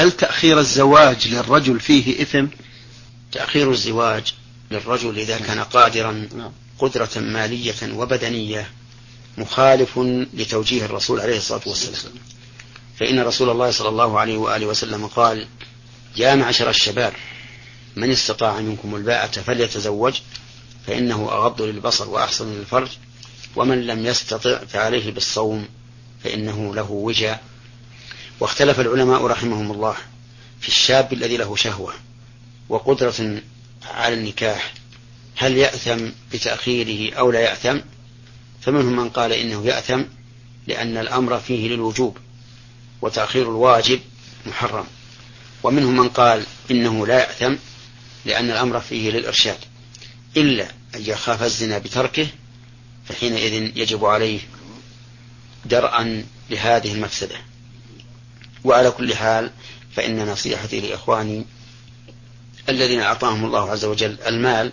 هل تأخير الزواج للرجل فيه إثم؟ تأخير الزواج للرجل إذا كان قادرا قدرة مالية وبدنية مخالف لتوجيه الرسول عليه الصلاة والسلام، فإن رسول الله صلى الله عليه وآله وسلم قال: يا معشر الشباب من استطاع منكم الباءة فليتزوج فإنه أغض للبصر وأحسن للفرج، ومن لم يستطع فعليه بالصوم فإنه له وجاء. واختلف العلماء رحمهم الله في الشاب الذي له شهوة وقدرة على النكاح هل يأثم بتأخيره أو لا يأثم، فمنهم من قال إنه يأثم لأن الأمر فيه للوجوب وتأخير الواجب محرم، ومنهم من قال إنه لا يأثم لأن الأمر فيه للإرشاد، إلا أن يخاف الزنا بتركه فحينئذ يجب عليه درءا لهذه المفسدة. وعلى كل حال فإن نصيحتي لإخواني الذين أعطاهم الله عز وجل المال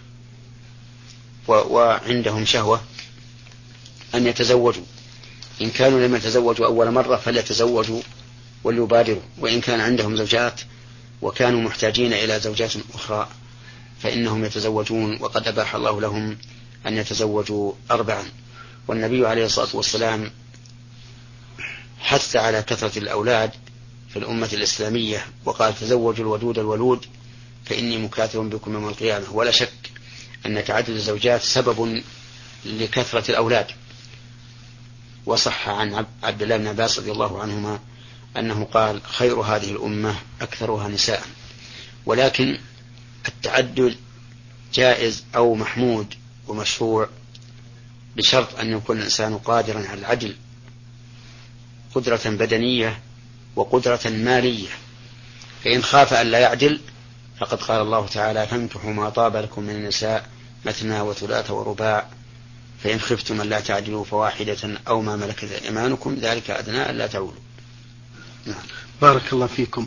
وعندهم شهوة أن يتزوجوا، إن كانوا لم يتزوجوا أول مرة فليتزوجوا وليبادروا، وإن كان عندهم زوجات وكانوا محتاجين إلى زوجات أخرى فإنهم يتزوجون، وقد أباح الله لهم أن يتزوجوا 4. والنبي عليه الصلاة والسلام حث على كثرة الأولاد في الأمة الإسلامية وقال: تزوجوا الودود الولود فإني مكاثر بكم يوم القيامة. ولا شك أن تعدد الزوجات سبب لكثرة الأولاد. وصح عن عبد الله بن عباس رضي الله عنهما أنه قال: خير هذه الأمة أكثرها نساء. ولكن التعدد جائز أو محمود ومشروع بشرط أن يكون الإنسان قادرا على العدل، قدرة بدنية وقدرة مالية، فإن خاف أن لا يعدل فقد قال الله تعالى: فانكحوا ما طاب لكم من النساء مثنى وثلاث ورباع فإن خفتم أن لا تعدلوا فواحدة أو ما ملكت أيمانكم ذلك أدنى ألا تعولوا. بارك الله فيكم.